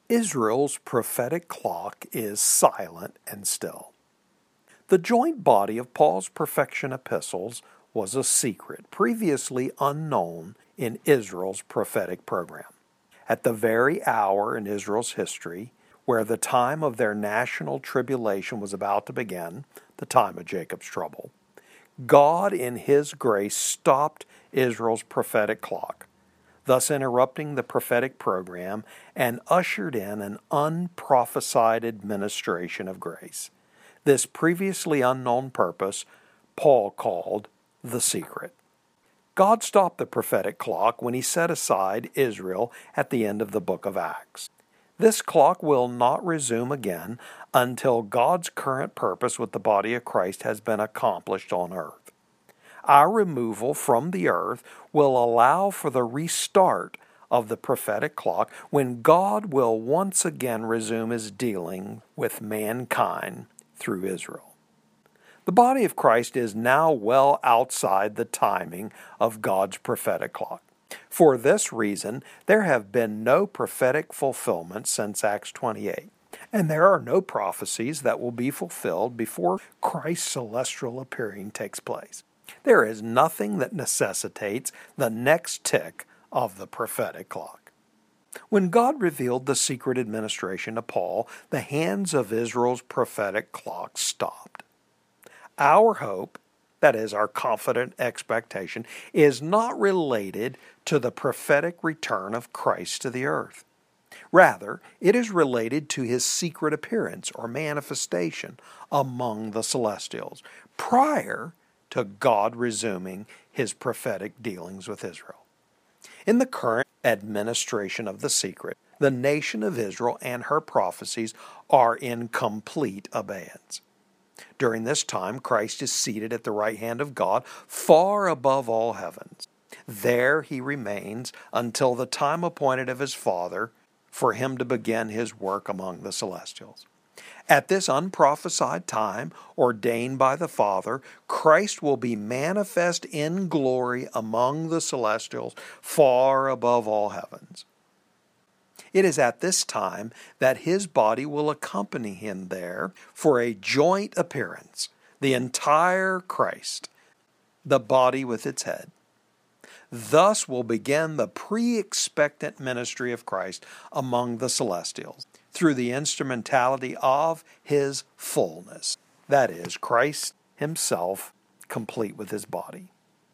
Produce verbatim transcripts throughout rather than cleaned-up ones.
Israel's prophetic clock is silent and still. The joint body of Paul's perfection epistles was a secret previously unknown in Israel's prophetic program. At the very hour in Israel's history where the time of their national tribulation was about to begin, the time of Jacob's trouble, God in His grace stopped Israel's prophetic clock, thus interrupting the prophetic program and ushered in an unprophesied administration of grace. This previously unknown purpose Paul called the secret. God stopped the prophetic clock when He set aside Israel at the end of the book of Acts. This clock will not resume again until God's current purpose with the body of Christ has been accomplished on earth. Our removal from the earth will allow for the restart of the prophetic clock when God will once again resume His dealing with mankind through Israel. The body of Christ is now well outside the timing of God's prophetic clock. For this reason, there have been no prophetic fulfillments since Acts twenty-eight, and there are no prophecies that will be fulfilled before Christ's celestial appearing takes place. There is nothing that necessitates the next tick of the prophetic clock. When God revealed the secret administration to Paul, the hands of Israel's prophetic clock stopped. Our hope, that is, our confident expectation, is not related to the prophetic return of Christ to the earth. Rather, it is related to His secret appearance or manifestation among the celestials, prior to God resuming His prophetic dealings with Israel. In the current administration of the secret, the nation of Israel and her prophecies are in complete abeyance. During this time, Christ is seated at the right hand of God, far above all heavens. There He remains until the time appointed of His Father for Him to begin His work among the celestials. At this unprophesied time, ordained by the Father, Christ will be manifest in glory among the celestials, far above all heavens. It is at this time that His body will accompany Him there for a joint appearance, the entire Christ, the body with its head. Thus will begin the pre-expectant ministry of Christ among the celestials, through the instrumentality of His fullness, that is, Christ Himself, complete with His body.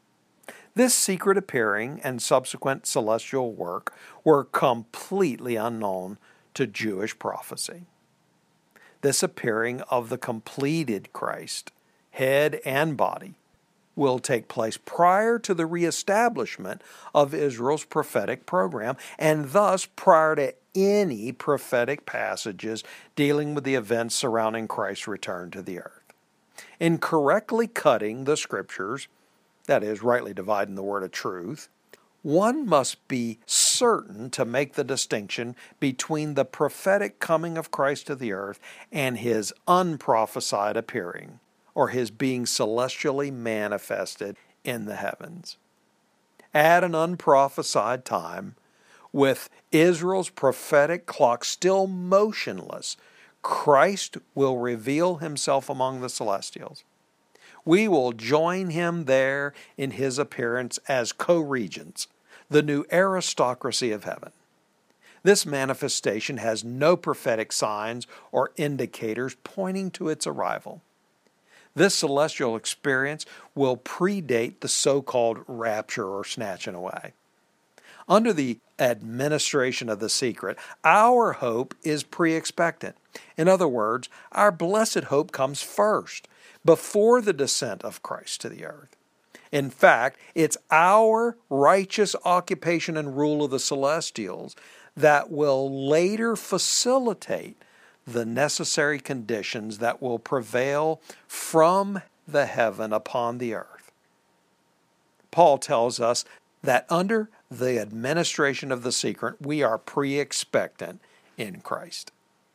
This secret appearing and subsequent celestial work were completely unknown to Jewish prophecy. This appearing of the completed Christ, head and body, will take place prior to the reestablishment of Israel's prophetic program, and thus prior to any prophetic passages dealing with the events surrounding Christ's return to the earth. In correctly cutting the Scriptures, that is, rightly dividing the word of truth, one must be certain to make the distinction between the prophetic coming of Christ to the earth and His unprophesied appearing, or His being celestially manifested in the heavens. At an unprophesied time, with Israel's prophetic clock still motionless, Christ will reveal Himself among the celestials. We will join Him there in His appearance as co-regents, the new aristocracy of heaven. This manifestation has no prophetic signs or indicators pointing to its arrival. This celestial experience will predate the so-called rapture or snatching away. Under the administration of the secret, our hope is pre-expectant. In other words, our blessed hope comes first, before the descent of Christ to the earth. In fact, it's our righteous occupation and rule of the celestials that will later facilitate the necessary conditions that will prevail from the heaven upon the earth. Paul tells us that under the administration of the secret, we are pre-expectant in Christ.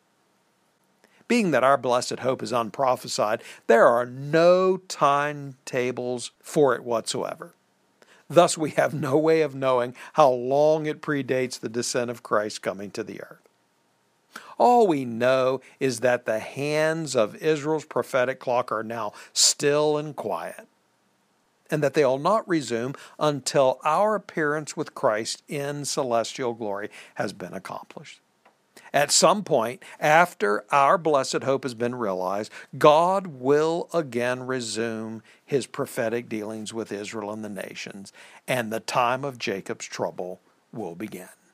Being that our blessed hope is unprophesied, there are no timetables for it whatsoever. Thus, we have no way of knowing how long it predates the descent of Christ coming to the earth. All we know is that the hands of Israel's prophetic clock are now still and quiet, and that they will not resume until our appearance with Christ in celestial glory has been accomplished. At some point, after our blessed hope has been realized, God will again resume his prophetic dealings with Israel and the nations, and the time of Jacob's trouble will begin.